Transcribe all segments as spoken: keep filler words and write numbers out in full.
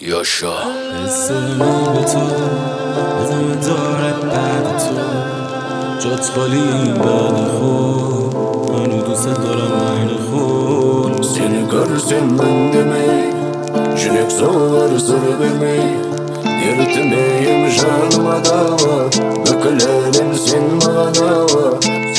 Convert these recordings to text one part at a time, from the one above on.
یاشا حس من به تو ادامه داره بعد تو جات خالی بعد خود هنو دوست دارم من خود Seni görsem ben demek Çilek soğar sır vermek Yırtmayayım canıma dava Ökülerim sen bana dava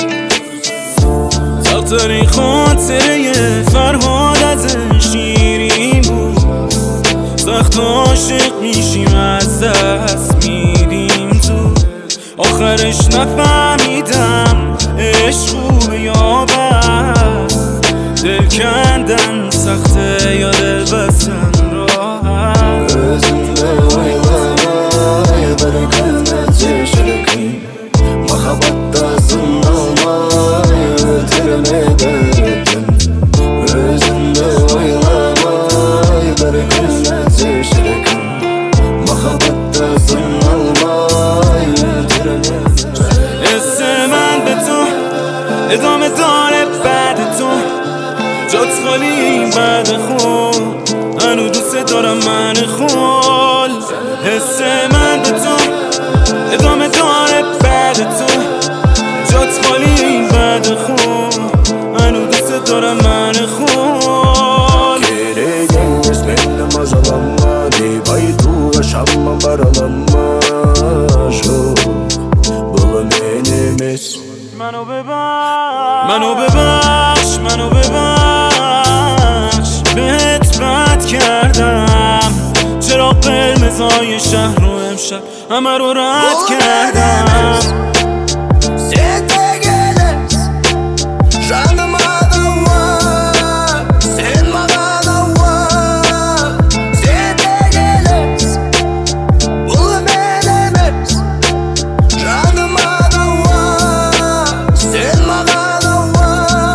ساختاری خاطره فرهاد از شیرین بود سخت عاشق میشیم از دست میدیم تو آخرش نفهمیدم عشق خوبه یا بد دل کندن سخته یا دل بستن راحت Özümde oylamay Bereket yaşarken Mahabbattasın olmay Öterime derdim Özümde oylamay Bereket yaşarken Mahabbattasın olmay Öterime حس من به تو ادامه داره بعد تو جات خالی بعد خود هنو دوست دارم من خول حس من به تو ادامه داره بعد تو جات خالی بعد خود هنو دوست دارم من خول Geri gelmez benim azalanma Dibaytu yaşanma baralanma Şu Bulun enimiz منو ببخش منو ببخش منو ببخش بهت بد کردم چرا قرمزای شهر رو امشب همه رو رد کردم Sen de geles Canıma dava Sen bana dava Sen de geles Bulun enimiz Canıma dava Sen bana dava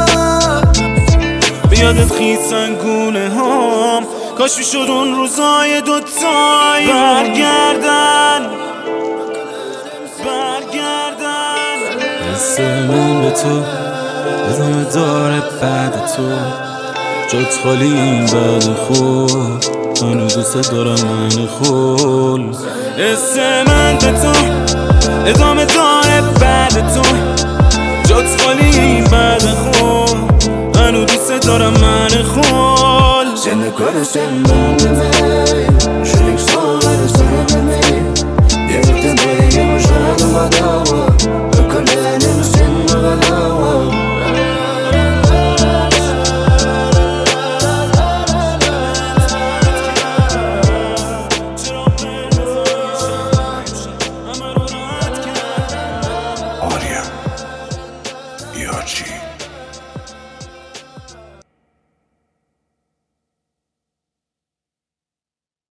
بیادت خیسن گونه هم کاش میشد اون روزای دوتایی برگردن برگردن حس من به تو ادامه داره بعد تو جات خالی بعد خود هنو دوست دارم من خول حس من به تو ادامه داره بعد تو جات خالی بعد خود هنو دوست دارم من خول Seni görsem ben demek Çelik soğar sır vermek Yırtmayayım canıma dava Ökülerim sen bana dava Arya Yachi